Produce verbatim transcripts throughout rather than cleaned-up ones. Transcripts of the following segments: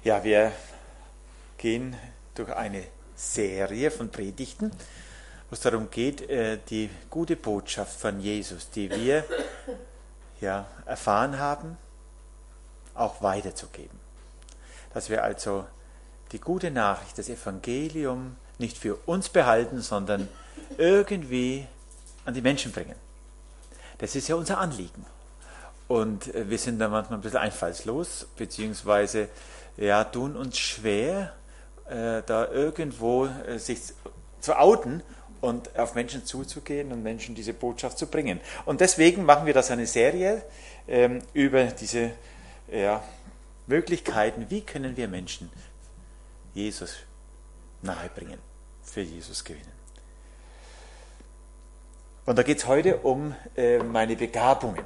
Ja, wir gehen durch eine Serie von Predigten, wo es darum geht, die gute Botschaft von Jesus, die wir ja, erfahren haben, auch weiterzugeben. Dass wir also die gute Nachricht, das Evangelium nicht für uns behalten, sondern irgendwie an die Menschen bringen. Das ist ja unser Anliegen. Und wir sind da manchmal ein bisschen einfallslos, beziehungsweise ja, tun uns schwer, äh, da irgendwo äh, sich zu outen und auf Menschen zuzugehen und Menschen diese Botschaft zu bringen. Und deswegen machen wir das eine Serie ähm, über diese ja, Möglichkeiten, wie können wir Menschen Jesus nahebringen, für Jesus gewinnen. Und da geht es heute um äh, meine Begabungen.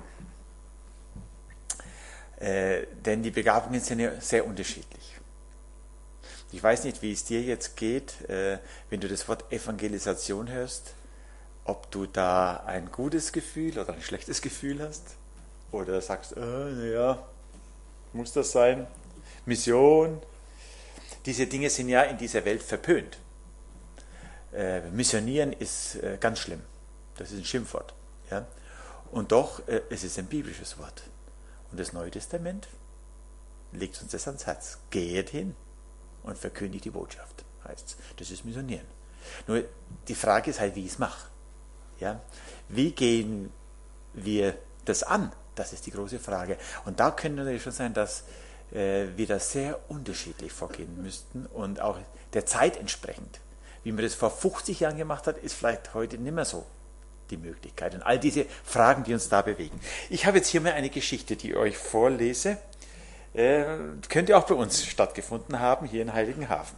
Äh, denn die Begabungen sind ja sehr unterschiedlich. Ich weiß nicht, wie es dir jetzt geht, äh, wenn du das Wort Evangelisation hörst, ob du da ein gutes Gefühl oder ein schlechtes Gefühl hast oder sagst, äh, naja, muss das sein? Mission. Diese Dinge sind ja in dieser Welt verpönt. Äh, missionieren ist äh, ganz schlimm. Das ist ein Schimpfwort. Ja? Und doch, äh, es ist ein biblisches Wort. Und das Neue Testament legt uns das ans Herz. Geht hin und verkündigt die Botschaft, heißt es. Das ist Missionieren. Nur die Frage ist halt, wie ich es mache. Ja? Wie gehen wir das an? Das ist die große Frage. Und da könnte natürlich schon sein, dass äh, wir da sehr unterschiedlich vorgehen müssten und auch der Zeit entsprechend. Wie man das vor fünfzig Jahren gemacht hat, ist vielleicht heute nicht mehr so die Möglichkeit. Und all diese Fragen, die uns da bewegen. Ich habe jetzt hier mal eine Geschichte, die ich euch vorlese. Äh, könnte auch bei uns stattgefunden haben, hier in Heiligenhafen.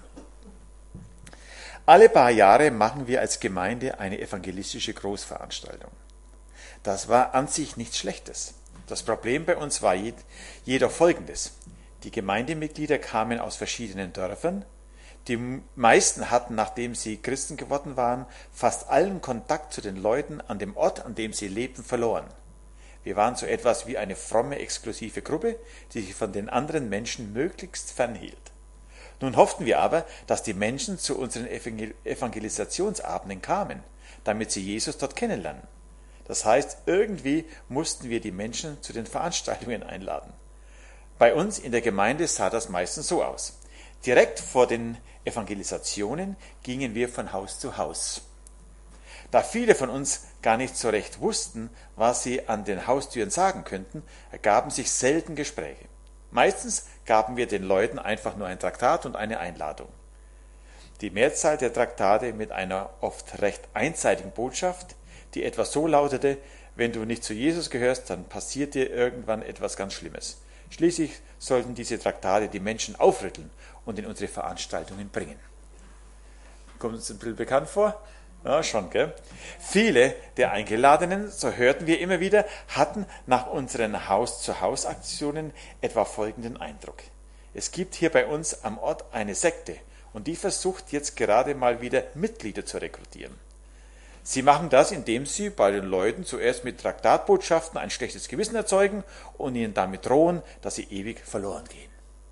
Alle paar Jahre machen wir als Gemeinde eine evangelistische Großveranstaltung. Das war an sich nichts Schlechtes. Das Problem bei uns war jedoch folgendes. Die Gemeindemitglieder kamen aus verschiedenen Dörfern. Die meisten hatten, nachdem sie Christen geworden waren, fast allen Kontakt zu den Leuten an dem Ort, an dem sie lebten, verloren. Wir waren so etwas wie eine fromme, exklusive Gruppe, die sich von den anderen Menschen möglichst fernhielt. Nun hofften wir aber, dass die Menschen zu unseren Evangelisationsabenden kamen, damit sie Jesus dort kennenlernen. Das heißt, irgendwie mussten wir die Menschen zu den Veranstaltungen einladen. Bei uns in der Gemeinde sah das meistens so aus. Direkt vor den Evangelisationen gingen wir von Haus zu Haus. Da viele von uns gar nicht so recht wussten, was sie an den Haustüren sagen könnten, ergaben sich selten Gespräche. Meistens gaben wir den Leuten einfach nur ein Traktat und eine Einladung. Die Mehrzahl der Traktate mit einer oft recht einseitigen Botschaft, die etwa so lautete: Wenn du nicht zu Jesus gehörst, dann passiert dir irgendwann etwas ganz Schlimmes. Schließlich sollten diese Traktate die Menschen aufrütteln und in unsere Veranstaltungen bringen. Kommt uns ein bisschen bekannt vor? Ja, schon, gell? Viele der Eingeladenen, so hörten wir immer wieder, hatten nach unseren Haus-zu-Haus-Aktionen etwa folgenden Eindruck. Es gibt hier bei uns am Ort eine Sekte und die versucht jetzt gerade mal wieder Mitglieder zu rekrutieren. Sie machen das, indem sie bei den Leuten zuerst mit Traktatbotschaften ein schlechtes Gewissen erzeugen und ihnen damit drohen, dass sie ewig verloren gehen.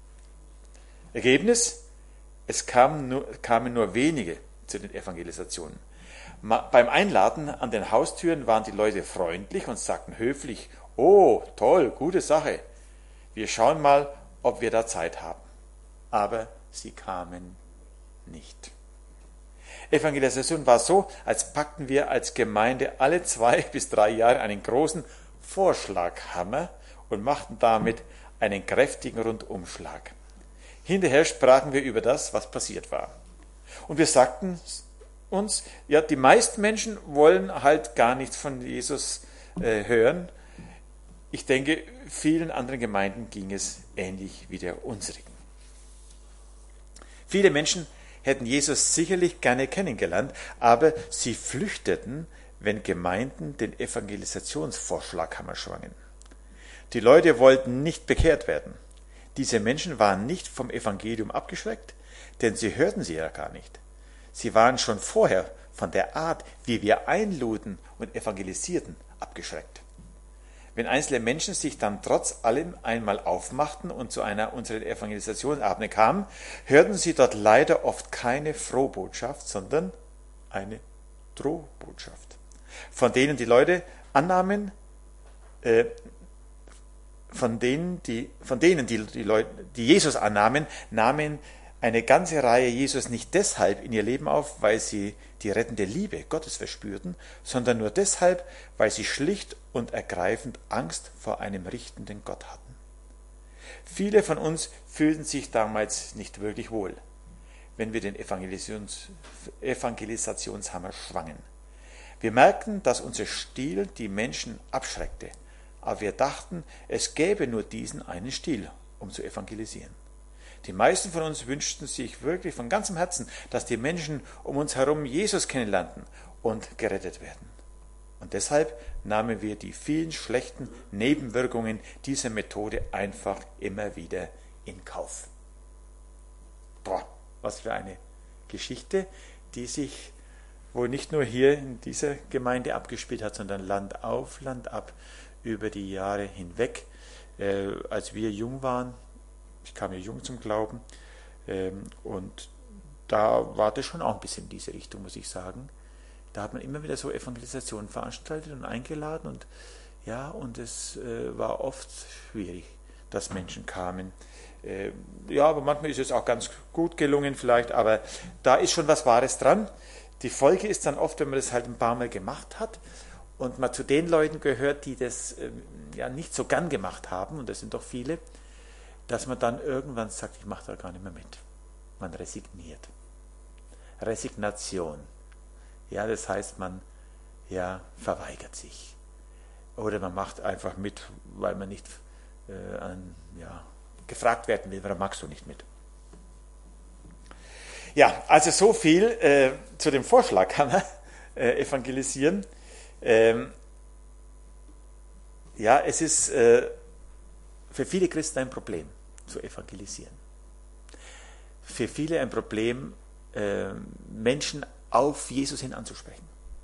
Ergebnis? Es kamen nur, kamen nur wenige zu den Evangelisationen. Beim Einladen an den Haustüren waren die Leute freundlich und sagten höflich: Oh, toll, gute Sache. Wir schauen mal, ob wir da Zeit haben. Aber sie kamen nicht. Evangelisation war so, als packten wir als Gemeinde alle zwei bis drei Jahre einen großen Vorschlaghammer und machten damit einen kräftigen Rundumschlag. Hinterher sprachen wir über das, was passiert war. Und wir sagten uns, ja, die meisten Menschen wollen halt gar nichts von Jesus äh, hören. Ich denke, vielen anderen Gemeinden ging es ähnlich wie der unsrigen. Viele Menschen hätten Jesus sicherlich gerne kennengelernt, aber sie flüchteten, wenn Gemeinden den Evangelisationsvorschlaghammer schwangen. Die Leute wollten nicht bekehrt werden. Diese Menschen waren nicht vom Evangelium abgeschreckt, denn sie hörten sie ja gar nicht. Sie waren schon vorher von der Art, wie wir einluden und evangelisierten, abgeschreckt. Wenn einzelne Menschen sich dann trotz allem einmal aufmachten und zu einer unserer Evangelisationsabende kamen, hörten sie dort leider oft keine Frohbotschaft, sondern eine Drohbotschaft, von denen die Leute annahmen, äh, von denen, die, von denen die, die Leute, die Jesus annahmen, nahmen eine ganze Reihe Jesus nicht deshalb in ihr Leben auf, weil sie die rettende Liebe Gottes verspürten, sondern nur deshalb, weil sie schlicht und ergreifend Angst vor einem richtenden Gott hatten. Viele von uns fühlten sich damals nicht wirklich wohl, wenn wir den Evangelisations, Evangelisationshammer schwangen. Wir merkten, dass unser Stil die Menschen abschreckte, aber wir dachten, es gäbe nur diesen einen Stil, um zu evangelisieren. Die meisten von uns wünschten sich wirklich von ganzem Herzen, dass die Menschen um uns herum Jesus kennenlernten und gerettet werden. Und deshalb nahmen wir die vielen schlechten Nebenwirkungen dieser Methode einfach immer wieder in Kauf. Boah, was für eine Geschichte, die sich wohl nicht nur hier in dieser Gemeinde abgespielt hat, sondern Land auf, Land ab, über die Jahre hinweg. Äh, als wir jung waren, ich kam ja jung zum Glauben, ähm, und da war das schon auch ein bisschen in diese Richtung, muss ich sagen. Da hat man immer wieder so Evangelisationen veranstaltet und eingeladen und ja, und es äh, war oft schwierig, dass Menschen kamen. Äh, ja, aber manchmal ist es auch ganz gut gelungen vielleicht, aber da ist schon was Wahres dran. Die Folge ist dann oft, wenn man das halt ein paar Mal gemacht hat und man zu den Leuten gehört, die das äh, ja nicht so gern gemacht haben, und das sind doch viele, dass man dann irgendwann sagt, ich mache da gar nicht mehr mit. Man resigniert. Resignation. Ja, das heißt, man ja, verweigert sich. Oder man macht einfach mit, weil man nicht äh, an, ja, gefragt werden will, warum magst du nicht mit? Ja, also so viel äh, zu dem Vorschlag, kann man äh, evangelisieren. Ähm, ja, es ist äh, für viele Christen ein Problem, zu evangelisieren. Für viele ein Problem, äh, Menschen auf Jesus hin anzusprechen.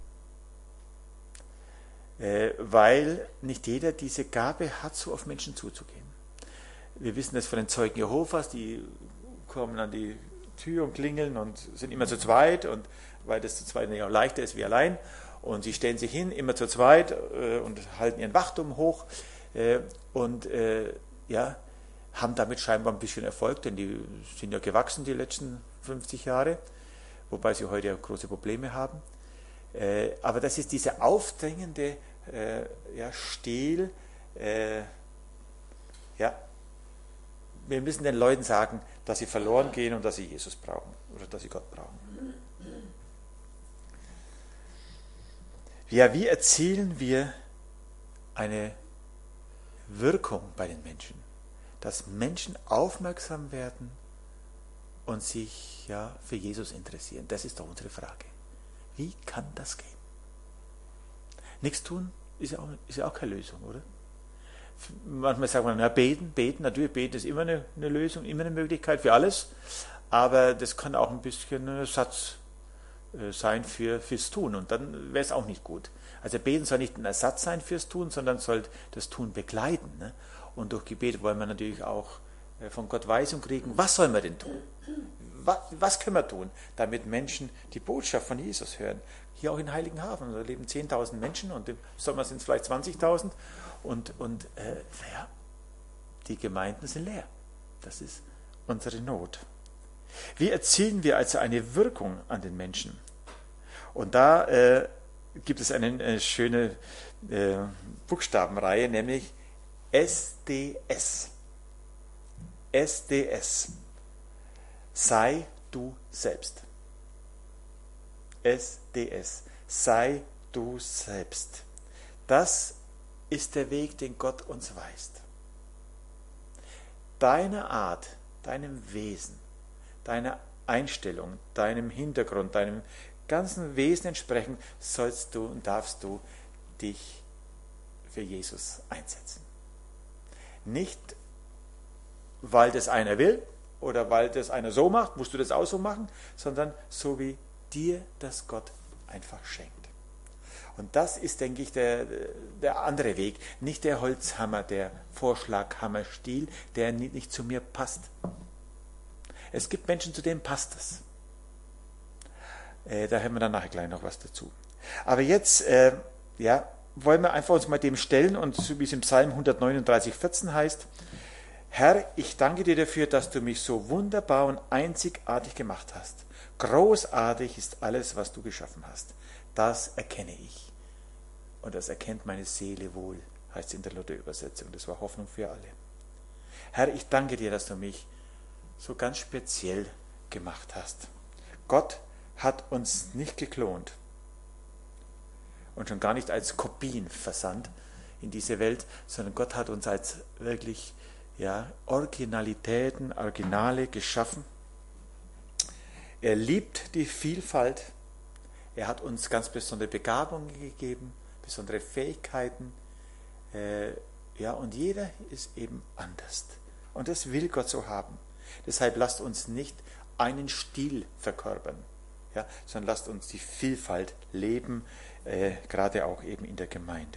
Äh, weil nicht jeder diese Gabe hat, so auf Menschen zuzugehen. Wir wissen das von den Zeugen Jehovas, die kommen an die Tür und klingeln und sind immer zu zweit, und weil das zu zweit ja auch leichter ist wie allein, und sie stellen sich hin, immer zu zweit, äh, und halten ihren Wachturm hoch, äh, und äh, ja, haben damit scheinbar ein bisschen Erfolg, denn die sind ja gewachsen die letzten fünfzig Jahre, wobei sie heute ja große Probleme haben. Äh, aber das ist dieser aufdrängende äh, ja, Stil. Äh, ja, wir müssen den Leuten sagen, dass sie verloren gehen und dass sie Jesus brauchen oder dass sie Gott brauchen. Ja, wie erzielen wir eine Wirkung bei den Menschen? Dass Menschen aufmerksam werden und sich ja für Jesus interessieren. Das ist doch unsere Frage. Wie kann das gehen? Nichts tun ist ja auch, ist ja auch keine Lösung, oder? Manchmal sagt man, na, beten, beten, natürlich beten ist immer eine, eine Lösung, immer eine Möglichkeit für alles, aber das kann auch ein bisschen ein Ersatz äh, sein für, fürs Tun, und dann wäre es auch nicht gut. Also beten soll nicht ein Ersatz sein fürs Tun, sondern soll das Tun begleiten, ne? Und durch Gebet wollen wir natürlich auch von Gott Weisung kriegen, was sollen wir denn tun? Was, was können wir tun, damit Menschen die Botschaft von Jesus hören? Hier auch in Heiligenhafen, da leben zehntausend Menschen und im Sommer sind es vielleicht zwanzigtausend, und, und äh, naja, die Gemeinden sind leer. Das ist unsere Not. Wie erzielen wir also eine Wirkung an den Menschen? Und da äh, gibt es eine, eine schöne äh, Buchstabenreihe, nämlich S D S. S D S. Sei du selbst. S D S. Sei du selbst. Das ist der Weg, den Gott uns weist. Deiner Art, deinem Wesen, deiner Einstellung, deinem Hintergrund, deinem ganzen Wesen entsprechend sollst du und darfst du dich für Jesus einsetzen. Nicht, weil das einer will oder weil das einer so macht, musst du das auch so machen, sondern so wie dir das Gott einfach schenkt. Und das ist, denke ich, der, der andere Weg. Nicht der Holzhammer, der Vorschlaghammerstiel, der nicht zu mir passt. Es gibt Menschen, zu denen passt das. Äh, da hören wir dann nachher gleich noch was dazu. Aber jetzt, äh, ja, wollen wir einfach uns mal dem stellen und so wie es im Psalm hundertneununddreißig, vierzehn heißt, Herr, ich danke dir dafür, dass du mich so wunderbar und einzigartig gemacht hast. Großartig ist alles, was du geschaffen hast. Das erkenne ich. Und das erkennt meine Seele wohl, heißt es in der Luther-Übersetzung. Das war Hoffnung für alle. Herr, ich danke dir, dass du mich so ganz speziell gemacht hast. Gott hat uns nicht geklont und schon gar nicht als Kopien versandt in diese Welt, sondern Gott hat uns als wirklich ja, Originalitäten, Originale geschaffen. Er liebt die Vielfalt. Er hat uns ganz besondere Begabungen gegeben, besondere Fähigkeiten. Äh, ja, und jeder ist eben anders. Und das will Gott so haben. Deshalb lasst uns nicht einen Stil verkörpern, ja, sondern lasst uns die Vielfalt leben, äh, gerade auch eben in der Gemeinde.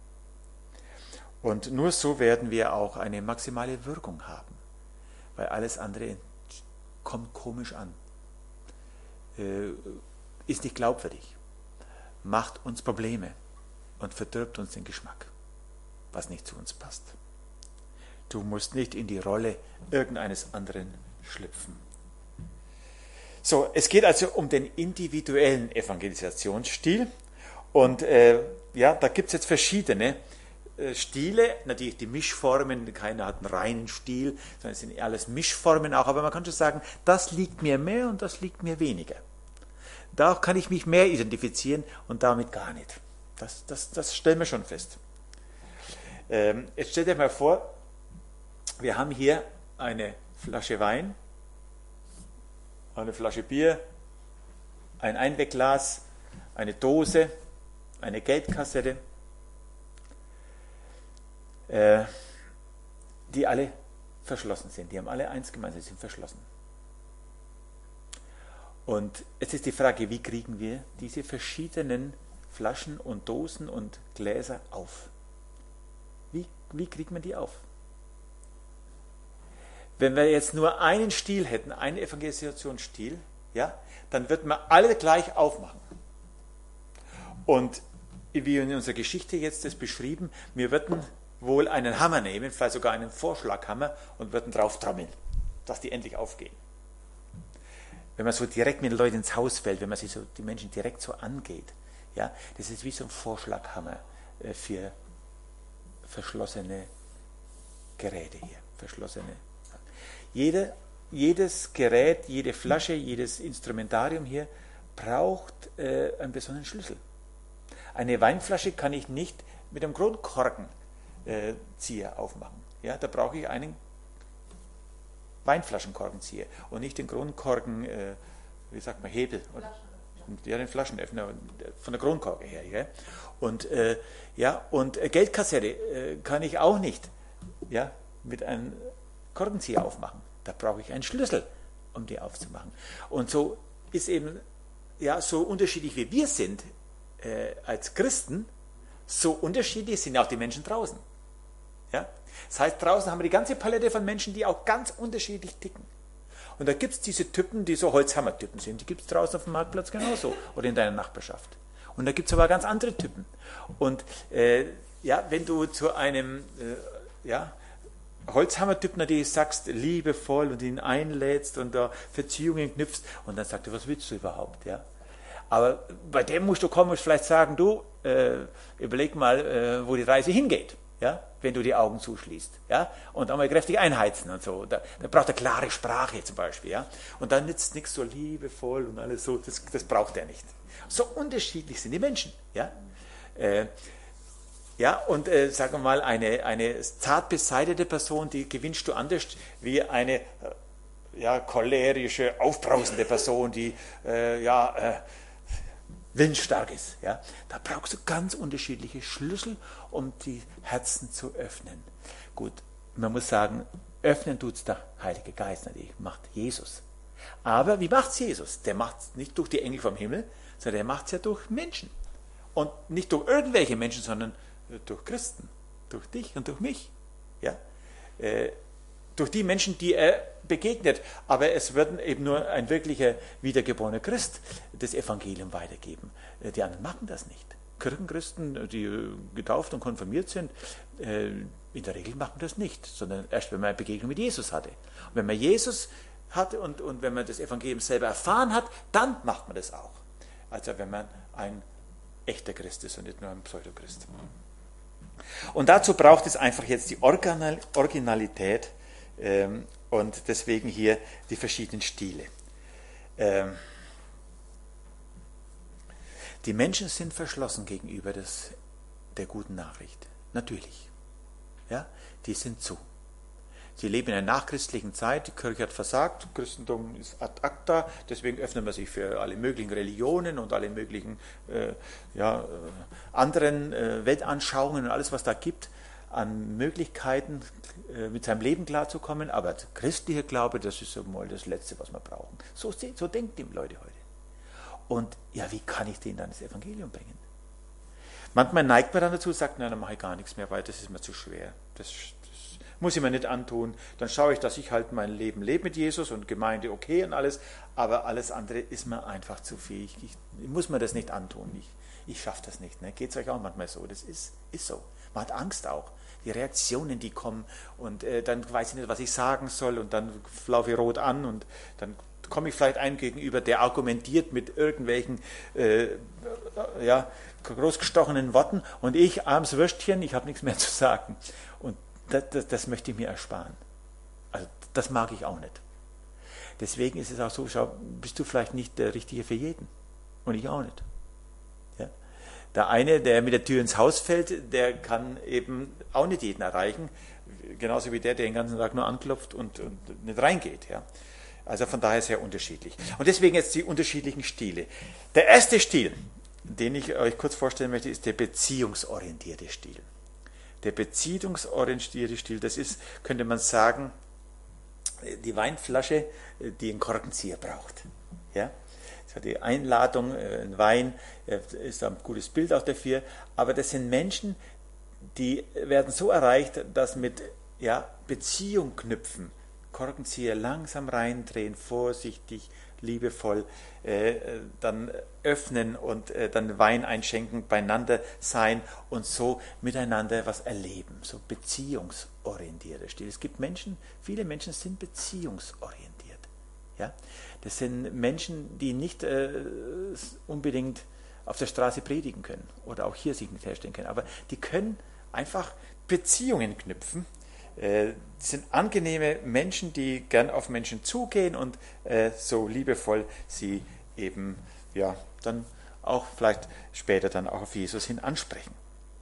Und nur so werden wir auch eine maximale Wirkung haben, weil alles andere kommt komisch an, äh, ist nicht glaubwürdig, macht uns Probleme und verdirbt uns den Geschmack, was nicht zu uns passt. Du musst nicht in die Rolle irgendeines anderen schlüpfen. So, es geht also um den individuellen Evangelisationsstil. Und äh, ja, da gibt es jetzt verschiedene äh, Stile, natürlich die Mischformen, keiner hat einen reinen Stil, sondern es sind alles Mischformen auch, aber man kann schon sagen, das liegt mir mehr und das liegt mir weniger. Da kann ich mich mehr identifizieren und damit gar nicht. Das, das, das stellen wir schon fest. Ähm, jetzt stellt euch mal vor, wir haben hier eine Flasche Wein, eine Flasche Bier, ein Einwegglas, eine Dose, eine Geldkassette, äh, die alle verschlossen sind. Die haben alle eins gemeinsam, sie sind verschlossen. Und jetzt ist die Frage, wie kriegen wir diese verschiedenen Flaschen und Dosen und Gläser auf? Wie, wie kriegt man die auf? Wenn wir jetzt nur einen Stil hätten, einen Evangelisationsstil, ja, dann würden wir alle gleich aufmachen. Und wie in unserer Geschichte jetzt das beschrieben, wir würden wohl einen Hammer nehmen, vielleicht sogar einen Vorschlaghammer und würden drauf trommeln, dass die endlich aufgehen. Wenn man so direkt mit den Leuten ins Haus fällt, wenn man sich so die Menschen direkt so angeht, ja, das ist wie so ein Vorschlaghammer äh, für verschlossene Geräte hier, verschlossene. Jede, jedes Gerät, jede Flasche, jedes Instrumentarium hier braucht äh, einen besonderen Schlüssel. Eine Weinflasche kann ich nicht mit einem Kronkorkenzieher äh, aufmachen. Ja, da brauche ich einen Weinflaschenkorkenzieher und nicht den Kronkorken, äh, wie sagt man, Hebel. Ja, den Flaschenöffner von der Kronkorke her. Ja. Und, äh, ja, und Geldkassette äh, kann ich auch nicht ja, mit einem Korkenzieher aufmachen. Da brauche ich einen Schlüssel, um die aufzumachen. Und so ist eben, ja, so unterschiedlich wie wir sind äh, als Christen, so unterschiedlich sind auch die Menschen draußen. Ja? Das heißt, draußen haben wir die ganze Palette von Menschen, die auch ganz unterschiedlich ticken. Und da gibt es diese Typen, die so Holzhammer-Typen sind, die gibt es draußen auf dem Marktplatz genauso oder in deiner Nachbarschaft. Und da gibt es aber ganz andere Typen. Und äh, ja, wenn du zu einem äh, ja, Holzhammer-Typ natürlich sagst, liebevoll und ihn einlädst und da Beziehungen knüpfst und dann sagt er, was willst du überhaupt? Ja? Aber bei dem musst du kommen und vielleicht sagen, du, äh, überleg mal, äh, wo die Reise hingeht, ja? Wenn du die Augen zuschließt. Ja? Und dann mal kräftig einheizen und so. Da, da braucht er klare Sprache zum Beispiel. Ja? Und dann nützt nichts so liebevoll und alles so, das, das braucht er nicht. So unterschiedlich sind die Menschen. Ja? Äh, Ja, und äh, sagen wir mal, eine, eine zart beseitete Person, die gewinnst du anders wie eine äh, ja, cholerische, aufbrausende Person, die äh, ja, äh, willensstark ist. Ja. Da brauchst du ganz unterschiedliche Schlüssel, um die Herzen zu öffnen. Gut, man muss sagen, öffnen tut es der Heilige Geist natürlich, macht Jesus. Aber wie macht es Jesus? Der macht es nicht durch die Engel vom Himmel, sondern der macht es ja durch Menschen. Und nicht durch irgendwelche Menschen, sondern durch Christen, durch dich und durch mich. Ja? Äh, durch die Menschen, die er begegnet. Aber es wird eben nur ein wirklicher wiedergeborener Christ das Evangelium weitergeben. Äh, die anderen machen das nicht. Kirchenchristen, die getauft und konfirmiert sind, äh, in der Regel machen das nicht, sondern erst, wenn man eine Begegnung mit Jesus hatte. Und wenn man Jesus hat und, und wenn man das Evangelium selber erfahren hat, dann macht man das auch. Also wenn man ein echter Christ ist und nicht nur ein Pseudochrist. Und dazu braucht es einfach jetzt die Originalität ähm, und deswegen hier die verschiedenen Stile. Ähm, die Menschen sind verschlossen gegenüber des, der guten Nachricht. Natürlich. Ja, die sind zu. Sie leben in einer nachchristlichen Zeit, die Kirche hat versagt, Christentum ist ad acta, deswegen öffnet man sich für alle möglichen Religionen und alle möglichen äh, ja, äh, anderen äh, Weltanschauungen und alles, was da gibt, an Möglichkeiten, äh, mit seinem Leben klarzukommen. Aber der christliche Glaube, das ist mal das Letzte, was wir brauchen. So, so denken die Leute heute. Und ja, wie kann ich denen dann das Evangelium bringen? Manchmal neigt man dann dazu und sagt, nein, dann mache ich gar nichts mehr, weil das ist mir zu schwer. Das, das muss ich mir nicht antun. Dann schaue ich, dass ich halt mein Leben lebe mit Jesus und Gemeinde okay und alles, aber alles andere ist mir einfach zu viel. Ich, ich, ich muss mir das nicht antun. Ich, ich schaffe das nicht. Ne? Geht es euch auch manchmal so? Das ist, ist so. Man hat Angst auch. Die Reaktionen, die kommen und äh, dann weiß ich nicht, was ich sagen soll und dann laufe ich rot an und dann komme ich vielleicht einem gegenüber, der argumentiert mit irgendwelchen äh, ja, großgestochenen Worten und ich, armes Würstchen, ich habe nichts mehr zu sagen. Und das, das, das möchte ich mir ersparen. Also das mag ich auch nicht. Deswegen ist es auch so, schau, bist du vielleicht nicht der Richtige für jeden. Und ich auch nicht. Ja? Der eine, der mit der Tür ins Haus fällt, der kann eben auch nicht jeden erreichen. Genauso wie der, der den ganzen Tag nur anklopft und, und nicht reingeht. Ja? Also von daher sehr unterschiedlich. Und deswegen jetzt die unterschiedlichen Stile. Der erste Stil, den ich euch kurz vorstellen möchte, ist der beziehungsorientierte Stil. Der beziehungsorientierte Stil, das ist, könnte man sagen, die Weinflasche, die einen Korkenzieher braucht. Ja? Das hat die Einladung, ein Wein, ist ein gutes Bild auch dafür, aber das sind Menschen, die werden so erreicht, dass mit ja, Beziehung knüpfen, Korkenzieher langsam reindrehen, vorsichtig, liebevoll, äh, dann öffnen und äh, dann Wein einschenken, beieinander sein und so miteinander was erleben, so beziehungsorientierter Stil. Es gibt Menschen, viele Menschen sind beziehungsorientiert. Ja? Das sind Menschen, die nicht äh, unbedingt auf der Straße predigen können oder auch hier sich nicht herstellen können, aber die können einfach Beziehungen knüpfen. Äh, sind angenehme Menschen, die gern auf Menschen zugehen und äh, so liebevoll sie eben ja dann auch vielleicht später dann auch auf Jesus hin ansprechen.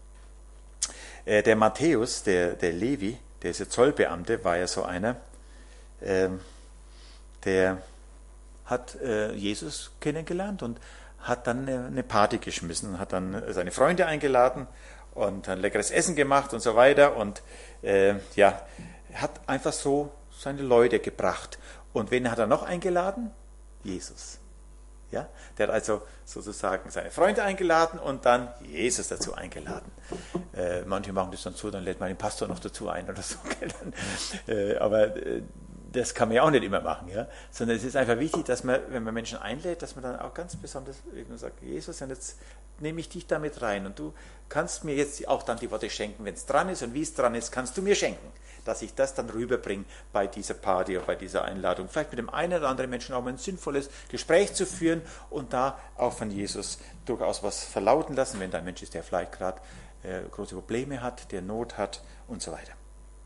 Äh, der Matthäus, der, der Levi, der ist ja Zollbeamte, war ja so einer, äh, der hat äh, Jesus kennengelernt und hat dann eine, eine Party geschmissen, hat dann seine Freunde eingeladen und ein leckeres Essen gemacht und so weiter und äh, ja, hat einfach so seine Leute gebracht. Und wen hat er noch eingeladen? Jesus. Ja, der hat also sozusagen seine Freunde eingeladen und dann Jesus dazu eingeladen. Äh, manche machen das dann so, dann lädt man den Pastor noch dazu ein oder so. äh, aber äh, das kann man ja auch nicht immer machen, ja? Sondern es ist einfach wichtig, dass man, wenn man Menschen einlädt, dass man dann auch ganz besonders eben sagt, Jesus, und jetzt nehme ich dich damit rein und du kannst mir jetzt auch dann die Worte schenken, wenn es dran ist und wie es dran ist, kannst du mir schenken, dass ich das dann rüberbringe bei dieser Party oder bei dieser Einladung. Vielleicht mit dem einen oder anderen Menschen auch mal ein sinnvolles Gespräch zu führen und da auch von Jesus durchaus was verlauten lassen, wenn da ein Mensch ist, der vielleicht gerade äh, große Probleme hat, der Not hat und so weiter.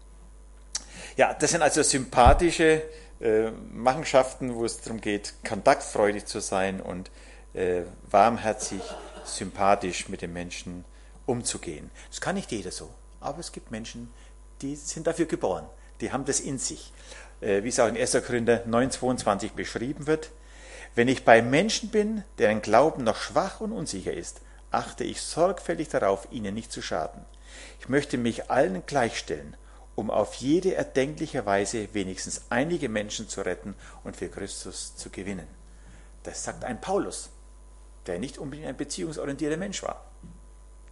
Ja, das sind also sympathische äh, Machenschaften, wo es darum geht, kontaktfreudig zu sein und äh, warmherzig, sympathisch mit den Menschen umzugehen. Das kann nicht jeder so, aber es gibt Menschen, die sind dafür geboren, die haben das in sich. Äh, wie es auch in erster Korinther neun zweiundzwanzig beschrieben wird, wenn ich bei Menschen bin, deren Glauben noch schwach und unsicher ist, achte ich sorgfältig darauf, ihnen nicht zu schaden. Ich möchte mich allen gleichstellen, um auf jede erdenkliche Weise wenigstens einige Menschen zu retten und für Christus zu gewinnen. Das sagt ein Paulus, der nicht unbedingt ein beziehungsorientierter Mensch war.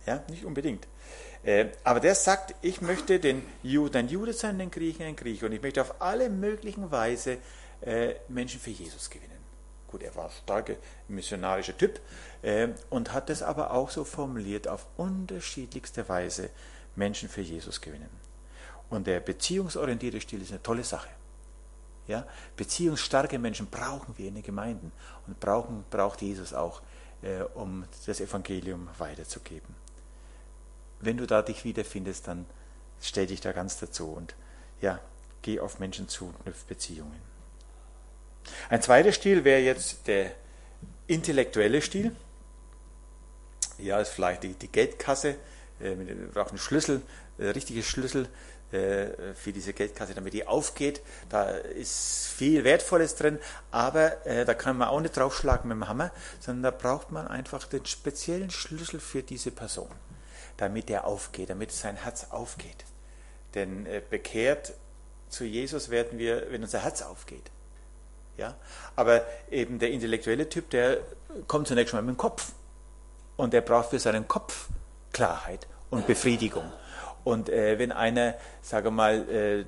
Ja, nicht unbedingt. Äh, aber der sagt, ich möchte den Juden ein Jude sein, den Griechen ein Grieche. Und ich möchte auf alle möglichen Weise äh, Menschen für Jesus gewinnen. Gut, er war ein starker missionarischer Typ äh, und hat das aber auch so formuliert, auf unterschiedlichste Weise Menschen für Jesus gewinnen. Und der beziehungsorientierte Stil ist eine tolle Sache. Ja? Beziehungsstarke Menschen brauchen wir in den Gemeinden und brauchen, braucht Jesus auch, äh, um das Evangelium weiterzugeben. Wenn du da dich wiederfindest, dann stell dich da ganz dazu und ja, geh auf Menschen zu, knüpf Beziehungen. Ein zweiter Stil wäre jetzt der intellektuelle Stil. Ja, ist vielleicht die, die Geldkasse. Äh, wir brauchen einen Schlüssel, äh, richtige Schlüssel äh, für diese Geldkasse, damit die aufgeht. Da ist viel Wertvolles drin, aber äh, da kann man auch nicht draufschlagen mit dem Hammer, sondern da braucht man einfach den speziellen Schlüssel für diese Person, damit der aufgeht, damit sein Herz aufgeht. Denn äh, bekehrt zu Jesus werden wir, wenn unser Herz aufgeht. Ja? Aber eben der intellektuelle Typ, der kommt zunächst mal mit dem Kopf. Und der braucht für seinen Kopf Klarheit und Befriedigung. Und äh, wenn einer, sage mal, äh,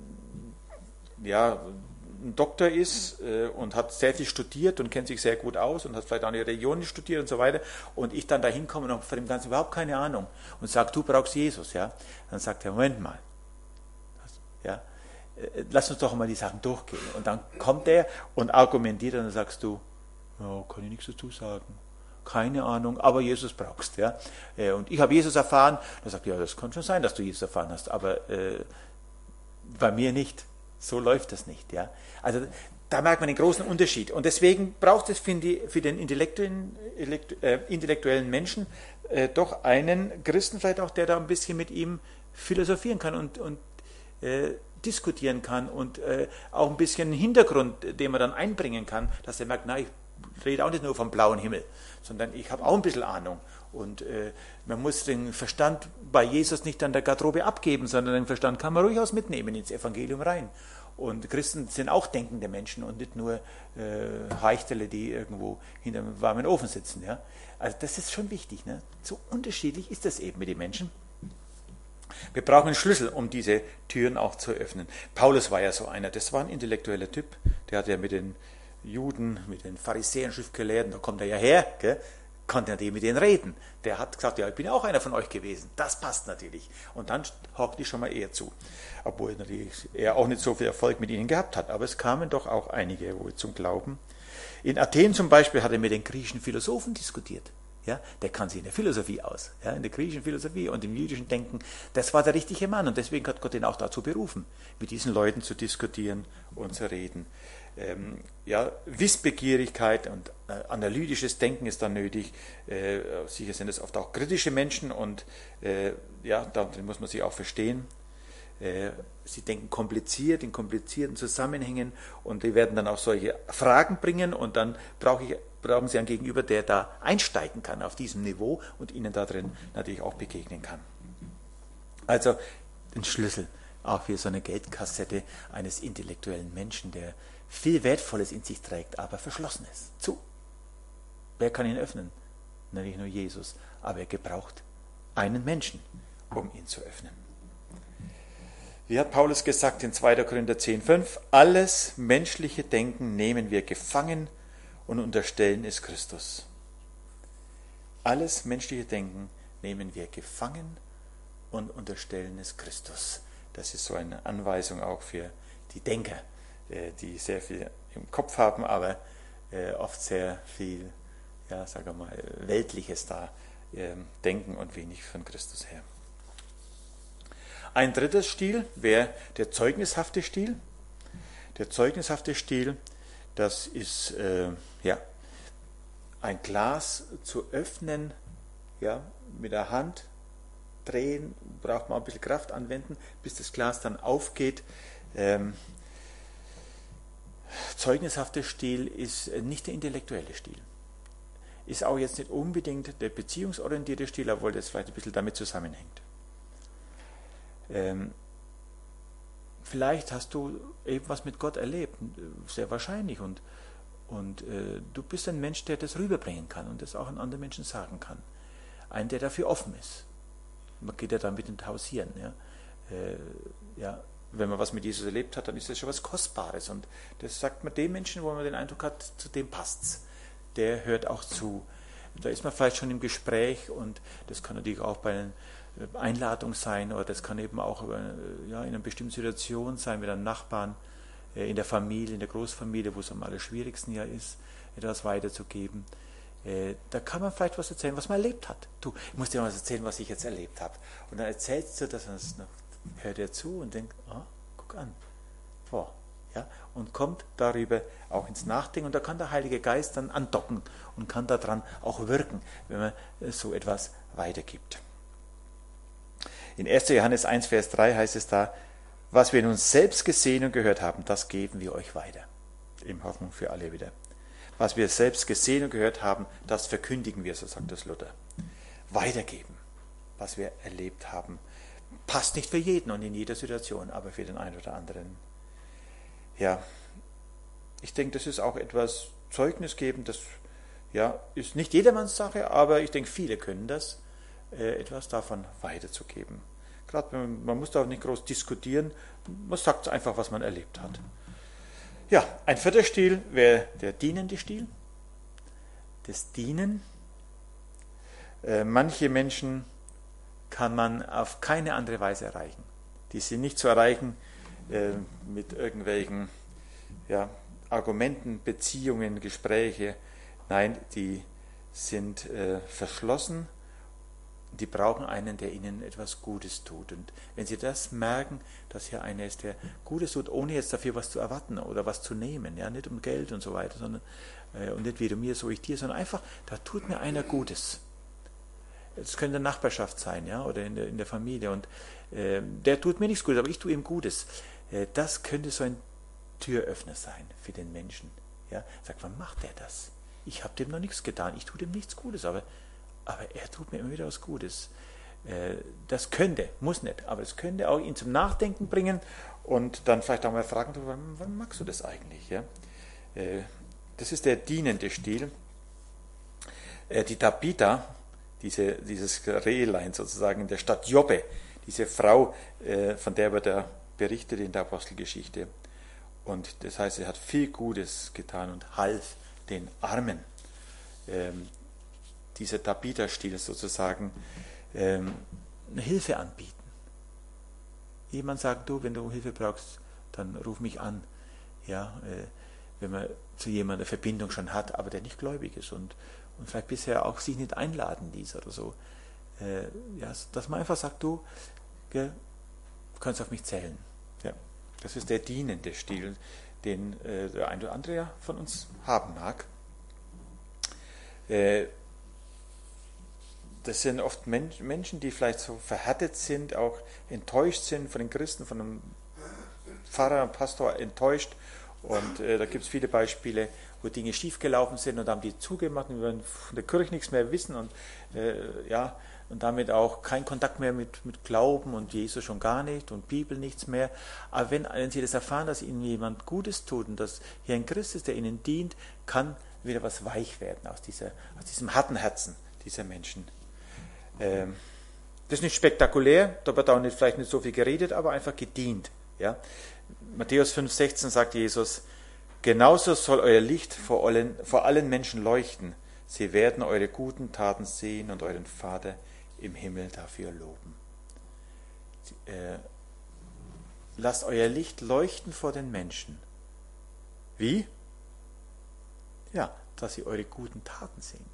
ja, ein Doktor ist äh, und hat sehr viel studiert und kennt sich sehr gut aus und hat vielleicht auch eine Religion studiert und so weiter, und ich dann da hinkomme und habe von dem Ganzen überhaupt keine Ahnung und sage, du brauchst Jesus, ja, dann sagt er, Moment mal, ja, lass uns doch mal die Sachen durchgehen. Und dann kommt er und argumentiert und dann sagst du, ja, kann ich nichts dazu sagen. Keine Ahnung, aber Jesus brauchst. Ja? Und ich habe Jesus erfahren. Dann sagt er, ja, das kann schon sein, dass du Jesus erfahren hast, aber äh, bei mir nicht. So läuft das nicht. Ja? Also da merkt man den großen Unterschied. Und deswegen braucht es für, die, für den intellektuellen, äh, intellektuellen Menschen äh, doch einen Christen, vielleicht auch, der da ein bisschen mit ihm philosophieren kann und, und äh, diskutieren kann und äh, auch ein bisschen Hintergrund, den man dann einbringen kann, dass er merkt, nein, ich rede auch nicht nur vom blauen Himmel, sondern ich habe auch ein bisschen Ahnung. Und äh, man muss den Verstand bei Jesus nicht an der Garderobe abgeben, sondern den Verstand kann man durchaus mitnehmen ins Evangelium rein. Und Christen sind auch denkende Menschen und nicht nur äh, Heichtele, die irgendwo hinter einem warmen Ofen sitzen. Ja? Also das ist schon wichtig. Ne? So unterschiedlich ist das eben mit den Menschen. Wir brauchen einen Schlüssel, um diese Türen auch zu öffnen. Paulus war ja so einer, das war ein intellektueller Typ, der hat ja mit den Juden, mit den Pharisäern, Schriftgelehrten, da kommt er ja her, gell? Konnte er mit denen reden. Der hat gesagt, ja, ich bin ja auch einer von euch gewesen. Das passt natürlich. Und dann hockt die schon mal eher zu. Obwohl natürlich er auch nicht so viel Erfolg mit ihnen gehabt hat. Aber es kamen doch auch einige wohl zum Glauben. In Athen zum Beispiel hat er mit den griechischen Philosophen diskutiert. Ja, der kann sich in der Philosophie aus, ja, in der griechischen Philosophie und im jüdischen Denken. Das war der richtige Mann und deswegen hat Gott ihn auch dazu berufen, mit diesen Leuten zu diskutieren und zu reden. Ähm, ja, Wissbegierigkeit und äh, analytisches Denken ist dann nötig. Äh, sicher sind es oft auch kritische Menschen und äh, ja, darin muss man sich auch verstehen. Äh, sie denken kompliziert, in komplizierten Zusammenhängen und die werden dann auch solche Fragen bringen und dann brauche ich brauchen Sie einen Gegenüber, der da einsteigen kann auf diesem Niveau und Ihnen da drin natürlich auch begegnen kann. Also den Schlüssel auch für so eine Geldkassette eines intellektuellen Menschen, der viel Wertvolles in sich trägt, aber verschlossen ist. Zu. Wer kann ihn öffnen? Na, nicht nur Jesus, aber er gebraucht einen Menschen, um ihn zu öffnen. Wie hat Paulus gesagt in zweiter Korinther zehn fünf? Alles menschliche Denken nehmen wir gefangen und unterstellen es Christus. Alles menschliche Denken nehmen wir gefangen und unterstellen es Christus. Das ist so eine Anweisung auch für die Denker, die sehr viel im Kopf haben, aber oft sehr viel, ja, sagen wir mal, Weltliches da denken und wenig von Christus her. Ein drittes Stil wäre der zeugnishafte Stil. Der zeugnishafte Stil, das ist äh, ja, ein Glas zu öffnen, ja, mit der Hand drehen, braucht man ein bisschen Kraft anwenden, bis das Glas dann aufgeht. Ähm, zeugnishafter Stil ist nicht der intellektuelle Stil. Ist auch jetzt nicht unbedingt der beziehungsorientierte Stil, obwohl das vielleicht ein bisschen damit zusammenhängt. Ähm, vielleicht hast du eben was mit Gott erlebt, sehr wahrscheinlich, und, und äh, du bist ein Mensch, der das rüberbringen kann und das auch an andere Menschen sagen kann. einen, der dafür offen ist. Man geht ja damit nicht hausieren. Ja? Äh, ja, wenn man was mit Jesus erlebt hat, dann ist das schon was Kostbares. Und das sagt man dem Menschen, wo man den Eindruck hat, zu dem passt's. Der hört auch zu. Da ist man vielleicht schon im Gespräch und das kann natürlich auch bei einer Einladung sein oder das kann eben auch ja, in einer bestimmten Situation sein mit einem Nachbarn, in der Familie, in der Großfamilie, wo es am allerschwierigsten ja ist, etwas weiterzugeben. Da kann man vielleicht was erzählen, was man erlebt hat. Du, ich muss dir mal was erzählen, was ich jetzt erlebt habe. Und dann erzählst du das und dann hört er zu und denkt, ah, guck an, boah. Ja, und kommt darüber auch ins Nachdenken und da kann der Heilige Geist dann andocken und kann daran auch wirken, wenn man so etwas weitergibt. In erster Johannes eins, Vers drei heißt es da, was wir in uns selbst gesehen und gehört haben, das geben wir euch weiter. In Hoffnung für alle wieder. Was wir selbst gesehen und gehört haben, das verkündigen wir, so sagt das Luther. Weitergeben, was wir erlebt haben. Passt nicht für jeden und in jeder Situation, aber für den einen oder anderen. Ja, ich denke, das ist auch etwas Zeugnis geben, das ja, ist nicht jedermanns Sache, aber ich denke, viele können das, äh, etwas davon weiterzugeben. Gerade man, man muss da auch nicht groß diskutieren, man sagt einfach, was man erlebt hat. Ja, ein vierter Stil wäre der dienende Stil. Das Dienen. Äh, manche Menschen kann man auf keine andere Weise erreichen. Die sind nicht zu erreichen äh, mit irgendwelchen ja, Argumenten, Beziehungen, Gespräche. Nein, die sind äh, verschlossen. Die brauchen einen, der ihnen etwas Gutes tut. Und wenn sie das merken, dass hier einer ist, der Gutes tut, ohne jetzt dafür was zu erwarten oder was zu nehmen, ja, nicht um Geld und so weiter, sondern äh, und nicht wie du mir, so ich dir, sondern einfach, da tut mir einer Gutes. Es könnte in der Nachbarschaft sein, ja, oder in der, in der Familie. Und äh, der tut mir nichts Gutes, aber ich tue ihm Gutes. Äh, das könnte so ein Türöffner sein für den Menschen. Ja, sagt, wann macht er das? Ich habe dem noch nichts getan, ich tue dem nichts Gutes, aber Aber er tut mir immer wieder was Gutes. Das könnte, muss nicht, aber es könnte auch ihn zum Nachdenken bringen und dann vielleicht auch mal fragen, wann, wann magst du das eigentlich? Ja? Das ist der dienende Stil. Die Tabitha, diese, dieses Rehlein sozusagen in der Stadt Joppe, diese Frau, von der wird er berichtet in der Apostelgeschichte. Und das heißt, er hat viel Gutes getan und half den Armen. Dieser Tabitha-Stil sozusagen, ähm, eine Hilfe anbieten. Jemand sagt, du, wenn du Hilfe brauchst, dann ruf mich an. Ja, äh, wenn man zu jemandem eine Verbindung schon hat, aber der nicht gläubig ist und, und vielleicht bisher auch sich nicht einladen ließ oder so. Äh, ja, dass man einfach sagt, du, gell, du kannst auf mich zählen. Ja, das ist der dienende Stil, den äh, der ein oder andere ja von uns haben mag. Äh, Das sind oft Menschen, die vielleicht so verhärtet sind, auch enttäuscht sind von den Christen, von einem Pfarrer, einem Pastor enttäuscht. Und äh, da gibt es viele Beispiele, wo Dinge schiefgelaufen sind und da haben die zugemacht und wollen von der Kirche nichts mehr wissen und, äh, ja, und damit auch kein Kontakt mehr mit, mit Glauben und Jesus schon gar nicht und Bibel nichts mehr. Aber wenn, wenn sie das erfahren, dass ihnen jemand Gutes tut und dass hier ein Christ ist, der ihnen dient, kann wieder was weich werden aus, dieser, aus diesem harten Herzen dieser Menschen. Das ist nicht spektakulär, da wird auch nicht, vielleicht nicht so viel geredet, aber einfach gedient. Ja? Matthäus fünf, sechzehn sagt Jesus, genauso soll euer Licht vor allen, vor allen Menschen leuchten. Sie werden eure guten Taten sehen und euren Vater im Himmel dafür loben. Äh, lasst euer Licht leuchten vor den Menschen. Wie? Ja, dass sie eure guten Taten sehen.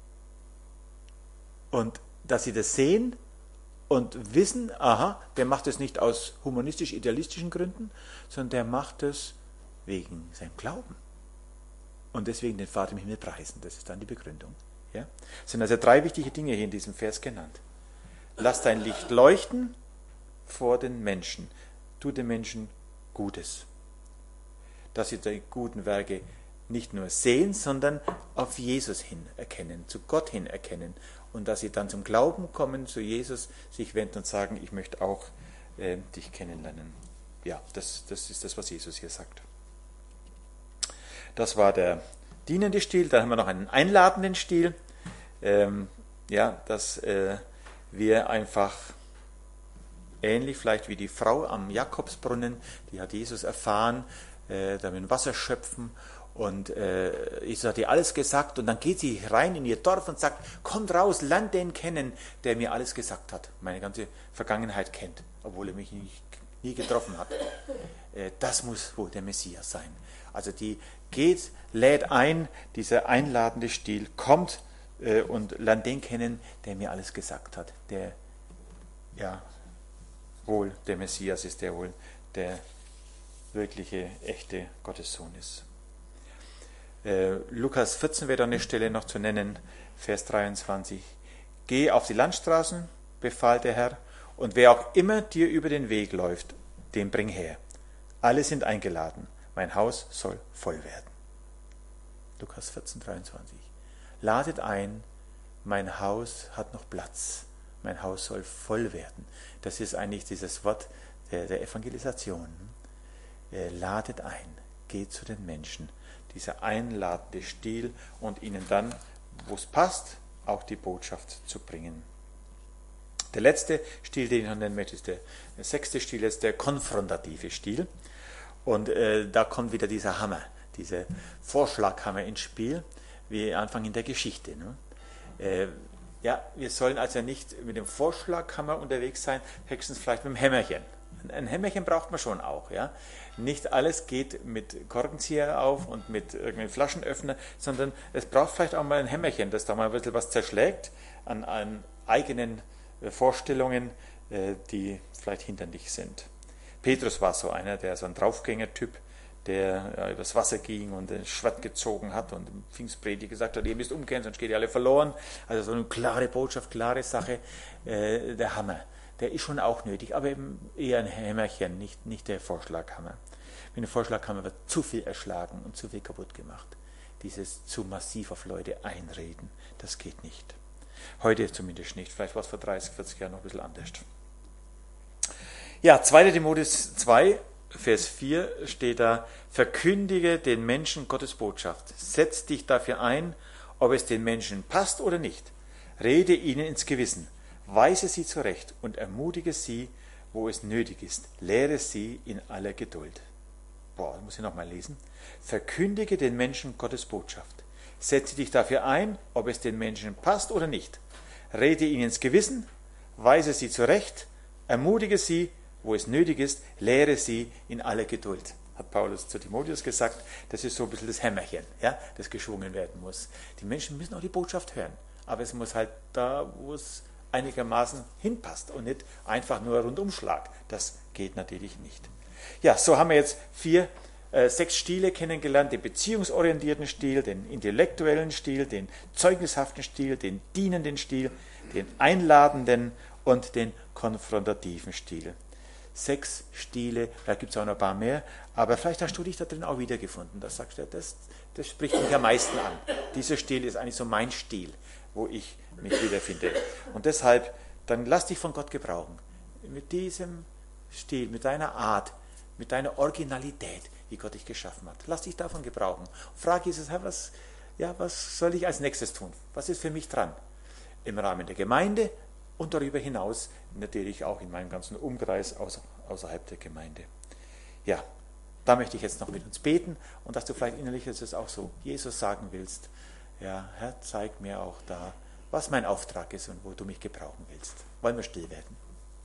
Und dass sie das sehen und wissen, aha, der macht es nicht aus humanistisch-idealistischen Gründen, sondern der macht es wegen seinem Glauben. Und deswegen den Vater im Himmel preisen. Das ist dann die Begründung. Ja? Das sind also drei wichtige Dinge hier in diesem Vers genannt. Lass dein Licht leuchten vor den Menschen. Tu den Menschen Gutes. Dass sie die guten Werke nicht nur sehen, sondern auf Jesus hin erkennen, zu Gott hin erkennen. Und dass sie dann zum Glauben kommen, zu Jesus sich wenden und sagen, ich möchte auch äh, dich kennenlernen. Ja, das, das ist das, was Jesus hier sagt. Das war der dienende Stil. Dann haben wir noch einen einladenden Stil. Ähm, ja, dass äh, wir einfach ähnlich vielleicht wie die Frau am Jakobsbrunnen, die hat Jesus erfahren, äh, damit Wasser schöpfen und äh, Jesus hat ihr alles gesagt und dann geht sie rein in ihr Dorf und sagt, kommt raus, lernt den kennen, der mir alles gesagt hat, meine ganze Vergangenheit kennt, obwohl er mich nicht, nie getroffen hat. Äh, das muss wohl der Messias sein. Also die geht, lädt ein, dieser einladende Stil kommt äh, und lernt den kennen, der mir alles gesagt hat, der ja wohl der Messias ist, der wohl der wirkliche, echte Gottessohn ist. Äh, Lukas vierzehn wäre da eine Stelle noch zu nennen, Vers dreiundzwanzig. Geh auf die Landstraßen, befahl der Herr, und wer auch immer dir über den Weg läuft, den bring her. Alle sind eingeladen, mein Haus soll voll werden. Lukas vierzehn, dreiundzwanzig. Ladet ein, mein Haus hat noch Platz. Mein Haus soll voll werden. Das ist eigentlich dieses Wort der, der Evangelisation. Äh, ladet ein, geht zu den Menschen. Dieser einladende Stil und ihnen dann, wo es passt, auch die Botschaft zu bringen. Der letzte Stil, den ich noch nennen möchte, ist der, der sechste Stil, ist der konfrontative Stil. Und äh, da kommt wieder dieser Hammer, dieser Vorschlaghammer ins Spiel, wie Anfang in der Geschichte. Ne? Äh, Ja, wir sollen also nicht mit dem Vorschlaghammer unterwegs sein, höchstens vielleicht mit dem Hämmerchen. Ein Hämmerchen braucht man schon auch. Ja? Nicht alles geht mit Korkenzieher auf und mit irgendeinem Flaschenöffner, sondern es braucht vielleicht auch mal ein Hämmerchen, das da mal ein bisschen was zerschlägt an, an eigenen Vorstellungen, die vielleicht hinderlich sind. Petrus war so einer, der so ein Draufgänger-Typ, der ja, übers Wasser ging und ein Schwert gezogen hat und im Pfingstpredigt gesagt hat, ihr müsst umkehren, sonst geht ihr alle verloren. Also so eine klare Botschaft, klare Sache. Äh, der Hammer, der ist schon auch nötig, aber eben eher ein Hämmerchen, nicht, nicht der Vorschlaghammer. Mit dem Vorschlaghammer wird zu viel erschlagen und zu viel kaputt gemacht. Dieses zu massiv auf Leute einreden, das geht nicht. Heute zumindest nicht, vielleicht war es vor dreißig, vierzig Jahren noch ein bisschen anders. Ja, zweiter Timotheus zwei, Vers vier steht da, verkündige den Menschen Gottes Botschaft. Setz dich dafür ein, ob es den Menschen passt oder nicht. Rede ihnen ins Gewissen, weise sie zurecht und ermutige sie, wo es nötig ist. Lehre sie in aller Geduld. Boah, das muss ich nochmal lesen. Verkündige den Menschen Gottes Botschaft. Setze dich dafür ein, ob es den Menschen passt oder nicht. Rede ihnen ins Gewissen, weise sie zurecht, ermutige sie, wo es nötig ist, lehre sie in aller Geduld, hat Paulus zu Timotheus gesagt. Das ist so ein bisschen das Hämmerchen, ja, das geschwungen werden muss. Die Menschen müssen auch die Botschaft hören, aber es muss halt da, wo es einigermaßen hinpasst und nicht einfach nur ein Rundumschlag. Das geht natürlich nicht. Ja, so haben wir jetzt vier, äh, sechs Stile kennengelernt, den beziehungsorientierten Stil, den intellektuellen Stil, den zeugnishaften Stil, den dienenden Stil, den einladenden und den konfrontativen Stil. Sechs Stile, da gibt es auch noch ein paar mehr, aber vielleicht hast du dich da drin auch wiedergefunden. Da sagst du, das, das spricht mich am meisten an. Dieser Stil ist eigentlich so mein Stil, wo ich mich wiederfinde. Und deshalb, dann lass dich von Gott gebrauchen. Mit diesem Stil, mit deiner Art, mit deiner Originalität, wie Gott dich geschaffen hat. Lass dich davon gebrauchen. Frag Jesus, Herr, was, ja, was soll ich als nächstes tun? Was ist für mich dran? Im Rahmen der Gemeinde und darüber hinaus natürlich auch in meinem ganzen Umkreis außer, außerhalb der Gemeinde. Ja, da möchte ich jetzt noch mit uns beten und dass du vielleicht innerlich es auch so Jesus sagen willst. Ja, Herr, zeig mir auch da, was mein Auftrag ist und wo du mich gebrauchen willst. Wollen wir still werden?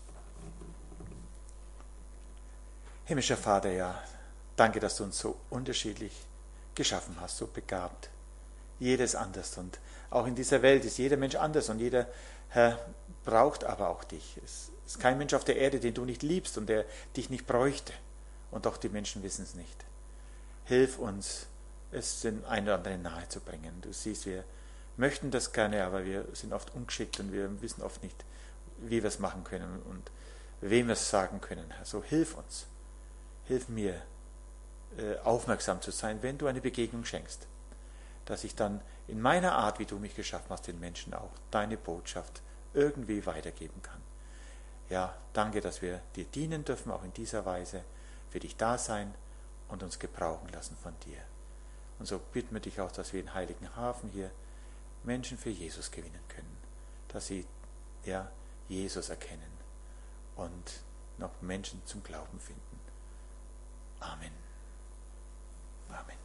Himmlischer Vater, ja, danke, dass du uns so unterschiedlich geschaffen hast, so begabt. Jedes anders und auch in dieser Welt ist jeder Mensch anders und jeder, Herr, braucht aber auch dich. Es ist kein Mensch auf der Erde, den du nicht liebst und der dich nicht bräuchte. Und doch die Menschen wissen es nicht. Hilf uns, es den einen oder anderen nahe zu bringen. Du siehst, wir möchten das gerne, aber wir sind oft ungeschickt und wir wissen oft nicht, wie wir es machen können und wem wir es sagen können. So hilf uns. Hilf mir, aufmerksam zu sein, wenn du eine Begegnung schenkst. Dass ich dann in meiner Art, wie du mich geschaffen hast, den Menschen auch deine Botschaft irgendwie weitergeben kann. Ja, danke, dass wir dir dienen dürfen, auch in dieser Weise, für dich da sein und uns gebrauchen lassen von dir. Und so bitten wir dich auch, dass wir in Heiligenhafen hier Menschen für Jesus gewinnen können. dass sie ja, Jesus erkennen und noch Menschen zum Glauben finden. Amen. Amen.